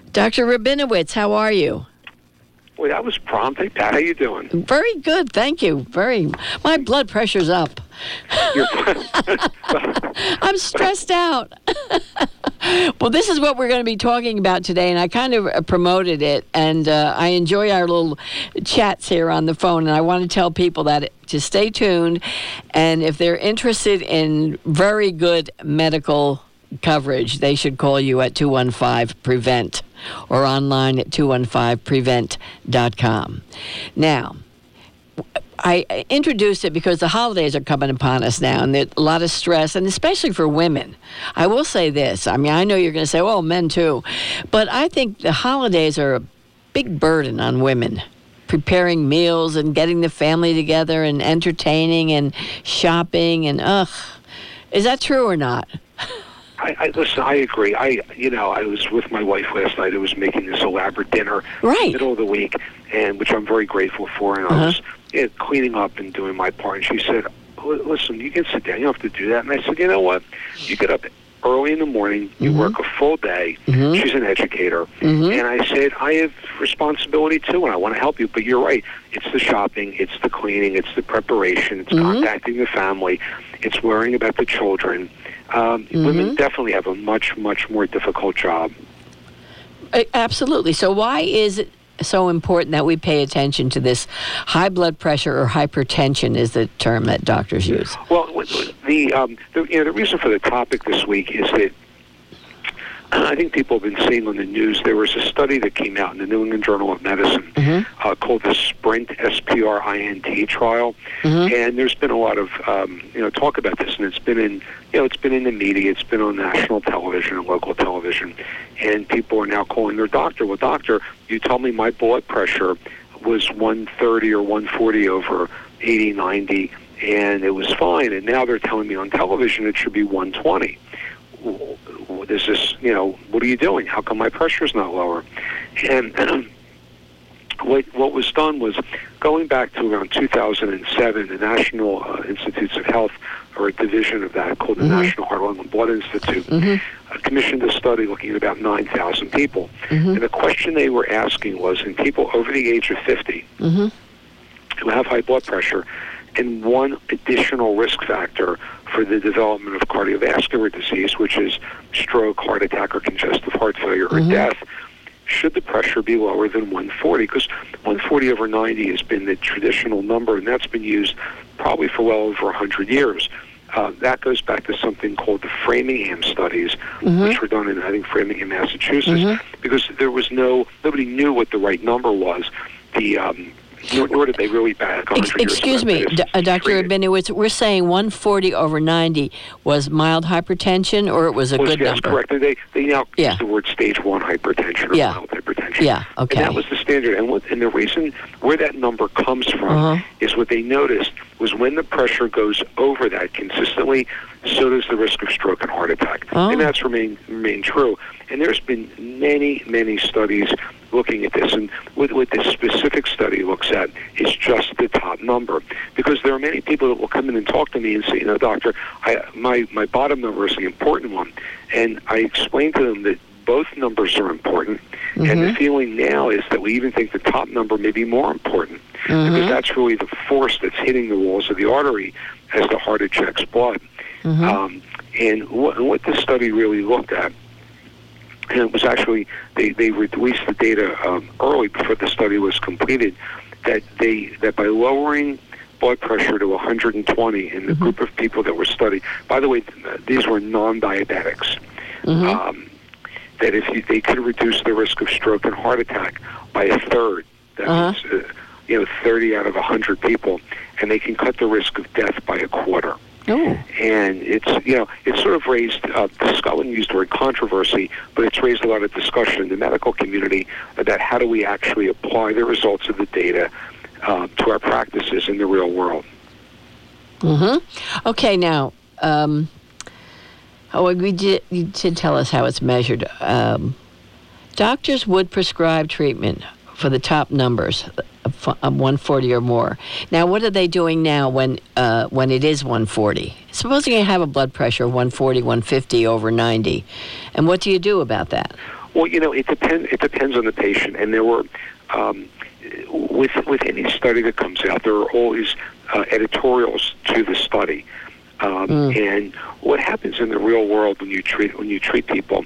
Dr. Rabinowitz, how are you? Well, that was prompt. Hey, Pat, how you doing? Very good, thank you. My blood pressure's up. I'm stressed out. Well, this is what we're going to be talking about today, and I kind of promoted it, and I enjoy our little chats here on the phone, and I want to tell people that to stay tuned, and if they're interested in very good medical coverage, they should call you at 215-PREVENT or online at 215prevent.com. Now, I introduced it because the holidays are coming upon us now, and there's a lot of stress, and especially for women. I will say this. I mean, I know you're going to say, well, men too. But I think the holidays are a big burden on women, preparing meals and getting the family together and entertaining and shopping and, is that true or not? Listen, I agree. I was with my wife last night. I was making this elaborate dinner in the middle of the week, and which I'm very grateful for. And I was cleaning up and doing my part. And she said, listen, you can sit down. You don't have to do that. And I said, you know what? You get up early in the morning. You work a full day. She's an educator. And I said, I have responsibility, too, and I want to help you. But you're right. It's the shopping. It's the cleaning. It's the preparation. It's contacting the family. It's worrying about the children. Women definitely have a much, much more difficult job. Absolutely. So why is it so important that we pay attention to this? High blood pressure or hypertension is the term that doctors use. Well, the reason for the topic this week is that I think people have been seeing on the news, there was a study that came out in the New England Journal of Medicine called the SPRINT, S-P-R-I-N-T trial. And there's been a lot of talk about this, and it's been in the media, it's been on national television and local television, and people are now calling their doctor. Well, doctor, you told me my blood pressure was 130 or 140 over 80, 90, and it was fine, and now they're telling me on television it should be 120. This is, what are you doing? How come my pressure's not lower? And what was done was, going back to around 2007, the National Institutes of Health, or a division of that called the National Heart, Lung, and Blood Institute, commissioned a study looking at about 9,000 people. And the question they were asking was, in people over the age of 50 who have high blood pressure, and one additional risk factor for the development of cardiovascular disease, which is stroke, heart attack, or congestive heart failure, or death, should the pressure be lower than 140? Because 140 over 90 has been the traditional number, and that's been used probably for well over 100 years. That goes back to something called the Framingham studies, which were done in, I think, Framingham, Massachusetts, because there was nobody knew what the right number was. Nor did they really back 100 years ago. Excuse me, Dr. Rabinowitz, we're saying 140 over 90 was mild hypertension, or it was a good number? Yes, correct. They now use the word stage 1 hypertension or mild hypertension. Yeah, okay. And that was the standard. And the reason where that number comes from is what they noticed was when the pressure goes over that consistently, so does the risk of stroke and heart attack. And that's remained true. And there's been many, many studies looking at this, and what this specific study looks at is just the top number, because there are many people that will come in and talk to me and say, doctor, my bottom number is the important one, and I explain to them that both numbers are important, and the feeling now is that we even think the top number may be more important, because that's really the force that's hitting the walls of the artery as the heart ejects blood. And what this study really looked at, and it was actually, they released the data early before the study was completed, that by lowering blood pressure to 120 in the group of people that were studied, by the way, these were non-diabetics, that if they could reduce the risk of stroke and heart attack by a third, that means 30 out of 100 people, and they can cut the risk of death by a quarter. And it's sort of raised, Scotland used the word controversy, but it's raised a lot of discussion in the medical community about how do we actually apply the results of the data to our practices in the real world. Okay, now, you did tell us how it's measured. Doctors would prescribe treatment for the top numbers, 140 or more. Now, what are they doing now when it is 140? Supposing you have a blood pressure of 140, 150 over 90, and what do you do about that? Well, it depends. It depends on the patient, and there were with any study that comes out, there are always editorials to the study. And what happens in the real world when you treat people?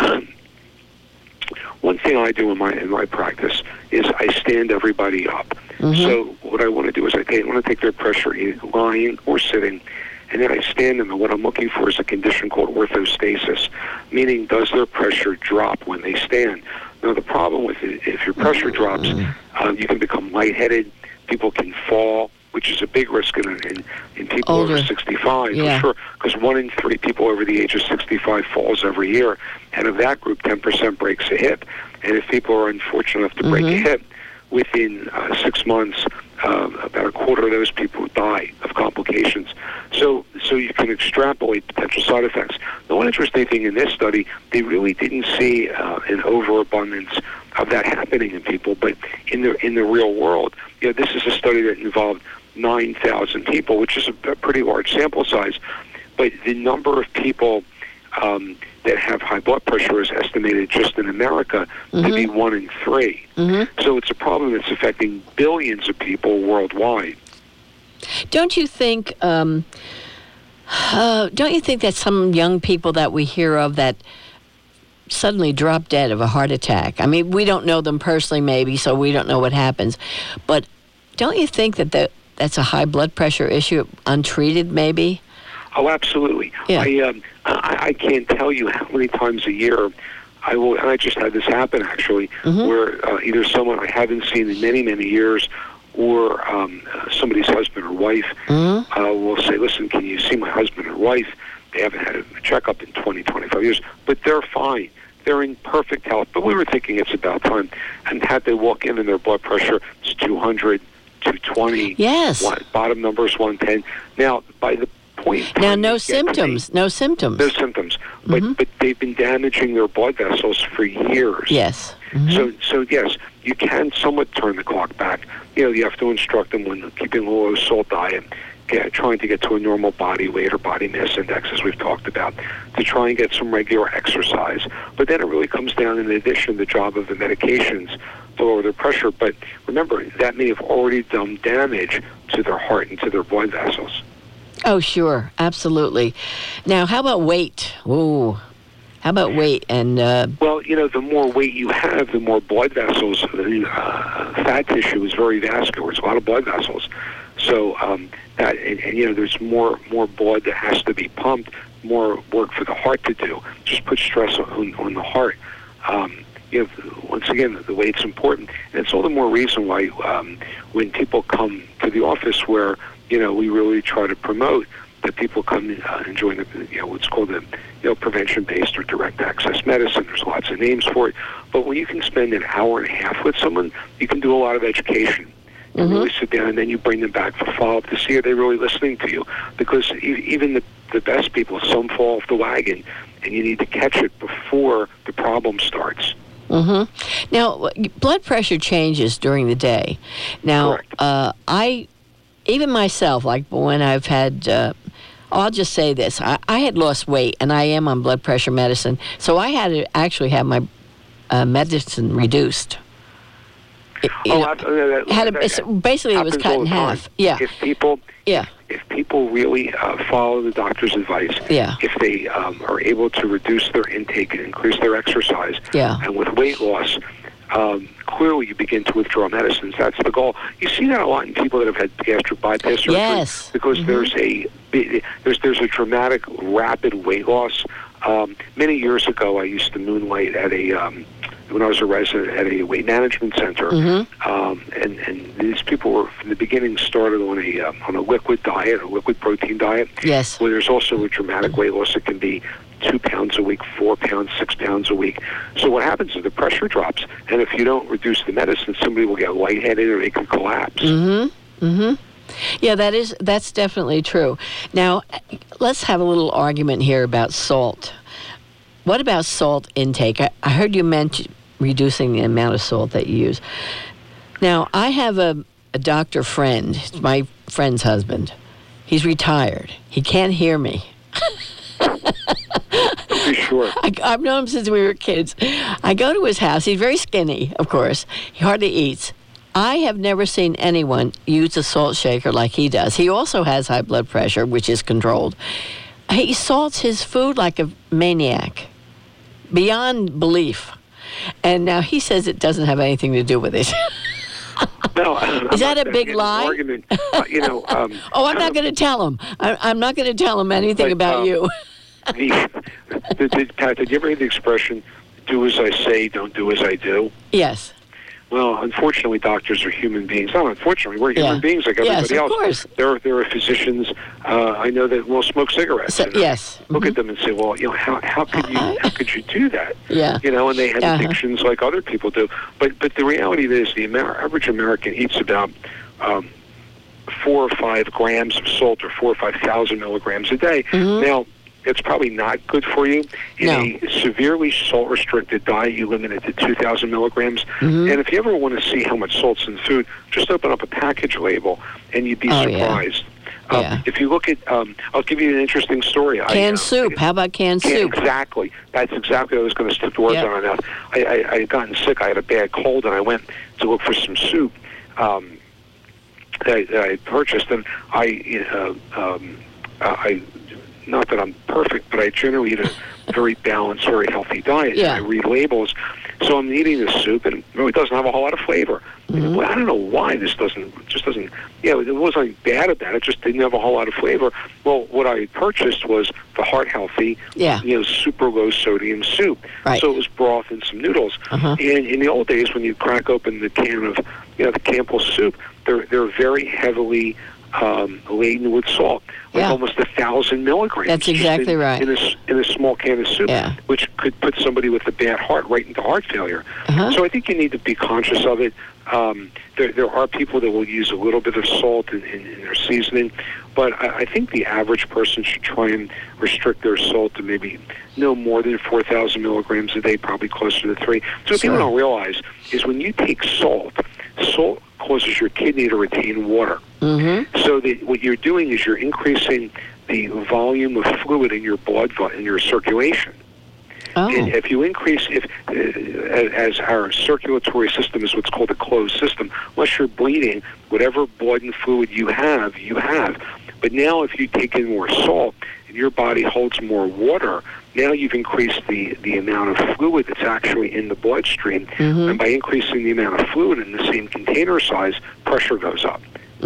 One thing I do in my practice is I stand everybody up. So what I want to do is I want to take their pressure either lying or sitting, and then I stand them, and what I'm looking for is a condition called orthostasis, meaning does their pressure drop when they stand? Now, the problem with it, if your pressure drops, you can become lightheaded, people can fall, which is a big risk in people over 65, for sure, because 1 in 3 people over the age of 65 falls every year, and of that group, 10% breaks a hip. And if people are unfortunate enough to break a hip, within 6 months, about a quarter of those people die of complications. So you can extrapolate potential side effects. The one interesting thing in this study, they really didn't see an overabundance of that happening in people, but in the real world, this is a study that involved 9,000 people, which is a pretty large sample size, but the number of people that have high blood pressure is estimated just in America to be 1 in 3. So it's a problem that's affecting billions of people worldwide. Don't you think? Don't you think that some young people that we hear of that suddenly drop dead of a heart attack? I mean, we don't know them personally, maybe, so we don't know what happens. But don't you think that that's a high blood pressure issue, untreated, maybe? Oh, absolutely. Yeah. I can't tell you how many times a year I will, and I just had this happen actually, where either someone I haven't seen in many, many years, or somebody's husband or wife will say, listen, can you see my husband or wife? They haven't had a checkup in 20, 25 years, but they're fine. They're in perfect health. But we were thinking it's about time. And had they walk in and their blood pressure is 200, 220. Yes. Bottom number is 110. Now, by the point... Now, no symptoms. No symptoms. No symptoms. But they've been damaging their blood vessels for years. Yes. So yes, you can somewhat turn the clock back. You have to instruct them when keeping a low salt diet, trying to get to a normal body weight or body mass index, as we've talked about, to try and get some regular exercise. But then it really comes down, in addition, the job of the medications to lower their pressure. But remember, that may have already done damage to their heart and to their blood vessels. Oh, sure. Absolutely. Now, how about weight? Ooh. How about weight? And well, the more weight you have, the more blood vessels. Fat tissue is very vascular. It's a lot of blood vessels. So that and there's more blood that has to be pumped, more work for the heart to do. Just put stress on the heart. Once again, the weight's important, and it's all the more reason why when people come to the office, where we really try to promote that people come and join the what's called the prevention-based or direct access medicine. There's lots of names for it, but when you can spend an hour and a half with someone, you can do a lot of education. You really sit down, and then you bring them back for follow-up to see are they really listening to you. Because even the best people, some fall off the wagon, and you need to catch it before the problem starts. Now, blood pressure changes during the day. Now, even myself, like when I've had, I'll just say this, I had lost weight, and I am on blood pressure medicine, so I had to actually have my medicine reduced. Basically, it was cut in half. Yeah. If people really follow the doctor's advice, if they are able to reduce their intake and increase their exercise, and with weight loss, clearly you begin to withdraw medicines. That's the goal. You see that a lot in people that have had gastric bypass surgery, because there's a dramatic, rapid weight loss. Many years ago, I used to moonlight at when I was a resident at a weight management center, and these people were from the beginning started on a liquid diet, a liquid protein diet. Yes. Where there's also a dramatic weight loss. It can be 2 pounds a week, 4 pounds, 6 pounds a week. So what happens is the pressure drops, and if you don't reduce the medicine, somebody will get lightheaded or they can collapse. Yeah, that's definitely true. Now, let's have a little argument here about salt. What about salt intake? I heard you mention reducing the amount of salt that you use. Now, I have a doctor friend, it's my friend's husband. He's retired. He can't hear me. be sure. I've known him since we were kids. I go to his house. He's very skinny, of course. He hardly eats. I have never seen anyone use a salt shaker like he does. He also has high blood pressure, which is controlled. He salts his food like a maniac, beyond belief. And now he says it doesn't have anything to do with it. No, is that a big lie? Argument, oh, I'm not going to tell him. I'm not going to tell him anything about you. Pat, did you ever hear the expression, do as I say, don't do as I do? Yes. Well, unfortunately, doctors are human beings. Not unfortunately, we're human beings like everybody else. Course. There are physicians. I know that will smoke cigarettes. Yes. Look at them and say, well, how could you do that? Yeah. And they have addictions like other people do. But the reality is, the average American eats about 4 or 5 grams of salt, or 4,000 or 5,000 milligrams a day. Now, it's probably not good for you. In a severely salt-restricted diet, you limit it to 2,000 milligrams. And if you ever want to see how much salt's in food, just open up a package label, and you'd be surprised. If you look at, I'll give you an interesting story. Canned soup. How about canned soup? Exactly. That's exactly what I was going to stick the words on. I had gotten sick. I had a bad cold, and I went to look for some soup that I purchased, and I not that I'm perfect, but I generally eat a very balanced, very healthy diet. And I read labels. So I'm eating this soup, and it doesn't have a whole lot of flavor. Well, I don't know why this doesn't, there wasn't bad about it. It just didn't have a whole lot of flavor. Well, what I purchased was the heart healthy, super low sodium soup. Right. So it was broth and some noodles. And in the old days, when you crack open the can of, the Campbell soup, they're very heavily laden with salt, almost 1,000 milligrams. That's exactly right. In a small can of soup, which could put somebody with a bad heart right into heart failure. So I think you need to be conscious of it. There are people that will use a little bit of salt in their seasoning, but I think the average person should try and restrict their salt to maybe no more than 4,000 milligrams a day, probably closer to 3. So what people don't realize is when you take salt causes your kidney to retain water. So what you're doing is you're increasing the volume of fluid in your blood, in your circulation. And if you increase, as our circulatory system is what's called a closed system, unless you're bleeding, whatever blood and fluid you have. But now if you take in more salt and your body holds more water, now you've increased the amount of fluid that's actually in the bloodstream. And by increasing the amount of fluid in the same container size, pressure goes up.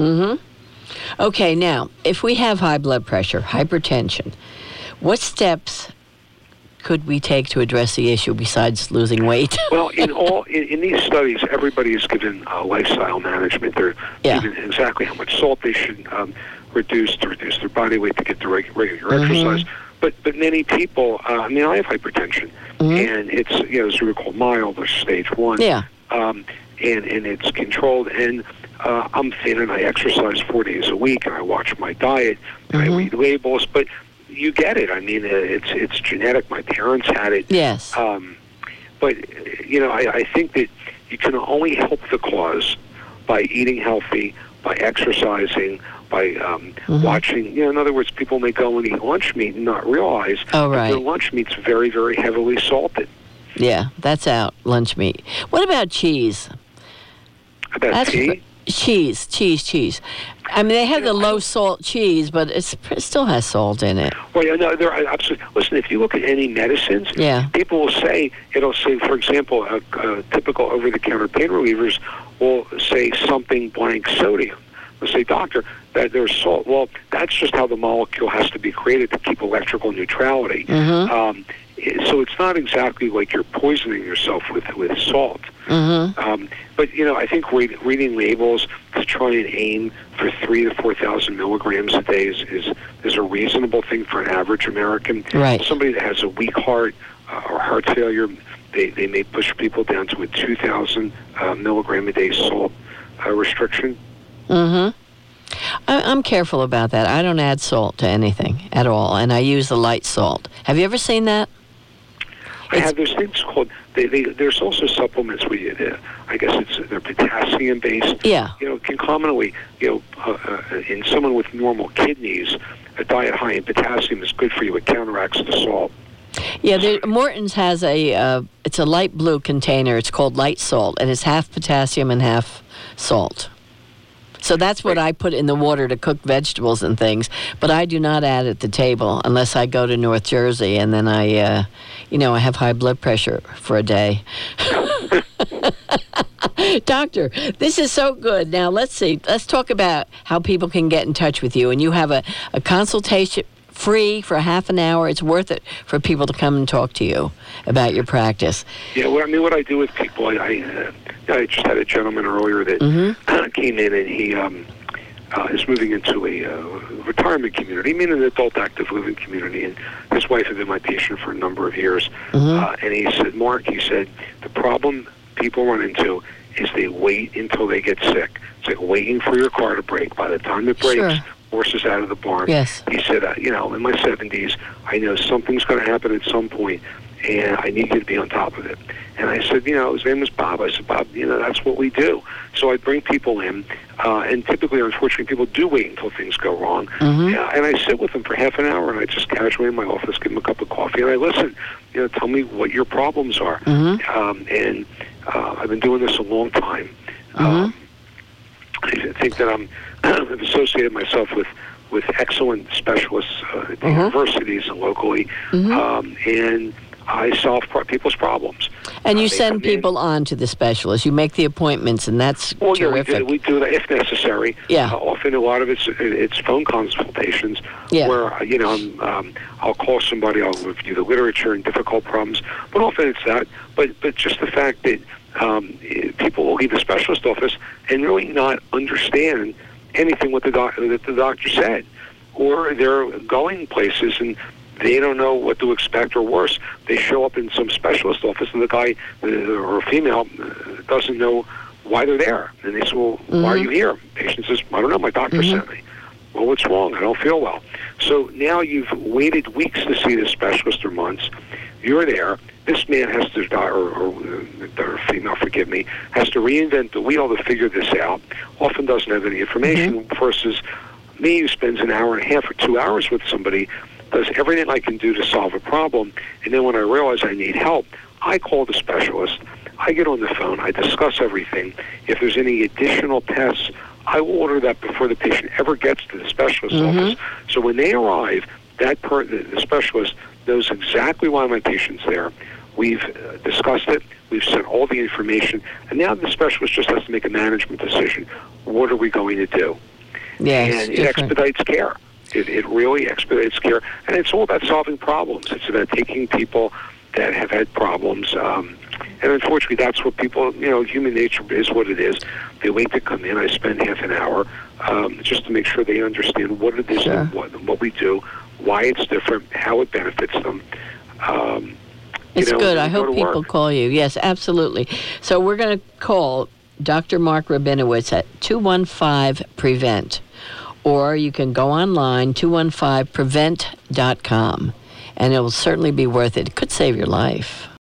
Okay, now, if we have high blood pressure, hypertension, what steps could we take to address the issue besides losing weight? Well, in these studies, everybody is given lifestyle management. They're given exactly how much salt they should reduce to reduce their body weight to get the regular exercise. But many people, I have hypertension, and it's as we call mild or stage 1. And it's controlled, and I'm thin, and I exercise 4 days a week, and I watch my diet, and I read labels, but you get it. I mean, it's genetic. My parents had it. Yes. But I think that you can only help the cause by eating healthy, by exercising, by watching. In other words, people may go and eat lunch meat and not realize that their lunch meat's very, very heavily salted. Yeah, that's out, lunch meat. What about cheese? About tea? Cheese. I mean, they have the low-salt cheese, but it still has salt in it. Well, there are absolutely. Listen, if you look at any medicines, people will say, for example, typical over-the-counter pain relievers will say something blank sodium. They'll say, doctor, that there's salt. Well, that's just how the molecule has to be created to keep electrical neutrality. So it's not exactly like you're poisoning yourself with salt. But I think reading labels to try and aim for 3,000 to 4,000 milligrams a day is a reasonable thing for an average American. Right. Somebody that has a weak heart or heart failure, they may push people down to a 2,000 milligram a day salt restriction. I'm careful about that. I don't add salt to anything at all, and I use the light salt. Have you ever seen that? I have. There's things called. There's also supplements where I guess they're potassium based. Concomitantly, in someone with normal kidneys, a diet high in potassium is good for you. It counteracts the salt. Yeah, Morton's has it's a light blue container. It's called Light Salt, and it's half potassium and half salt. So that's what I put in the water to cook vegetables and things. But I do not add at the table unless I go to North Jersey, and then I have high blood pressure for a day. Doctor, this is so good. Now, let's see. Let's talk about how people can get in touch with you. And you have a consultation free for half an hour. It's worth it for people to come and talk to you about your practice. Yeah, well, I mean, what I do with people, I just had a gentleman earlier that came in, and he is moving into a retirement community. I mean, an adult active living community, and his wife had been my patient for a number of years. And he said, Mark, the problem people run into is they wait until they get sick. It's like waiting for your car to break. By the time it breaks, horses out of the barn. Yes. He said, in my 70s, I know something's going to happen at some point, and I need you to be on top of it. And I said, his name was Bob. I said, Bob, that's what we do. So I bring people in, and typically, unfortunately, people do wait until things go wrong. And I sit with them for half an hour, and I just casually in my office give them a cup of coffee, and I listen. Tell me what your problems are. And I've been doing this a long time. I think that I've associated myself with excellent specialists at the universities and locally, and I solve people's problems. And you send people on to the specialist. You make the appointments, and that's terrific. Yeah, we do that if necessary. Yeah. Often a lot of it's phone consultations where, I'll call somebody, I'll review the literature and difficult problems, but often it's that. But just the fact that people will leave the specialist office and really not understand anything what that the doctor said, or they're going places and they don't know what to expect, or worse, they show up in some specialist office and the guy or female doesn't know why they're there. And they say, well, why are you here? The patient says, I don't know, my doctor sent me. Well, what's wrong? I don't feel well. So now you've waited weeks to see this specialist, or months. You're there. This man has to, or female, forgive me, has to reinvent the wheel to figure this out. Often doesn't have any information versus me, who spends an hour and a half or 2 hours with somebody, does everything I can do to solve a problem, and then when I realize I need help, I call the specialist. I get on the phone. I discuss everything. If there's any additional tests, I will order that before the patient ever gets to the specialist's office. So when they arrive, the specialist knows exactly why my patient's there. We've discussed it. We've sent all the information, and now the specialist just has to make a management decision. What are we going to do? Yes, and it expedites care. It really expedites care, and it's all about solving problems. It's about taking people that have had problems, and unfortunately, that's what people, human nature is what it is. They wait to come in. I spend half an hour just to make sure they understand what it is, and what we do, why it's different, how it benefits them. It's good. I hope people call you. Yes, absolutely. So we're going to call Dr. Mark Rabinowitz at 215-PREVENT. Or you can go online, 215prevent.com, and it will certainly be worth it. It could save your life.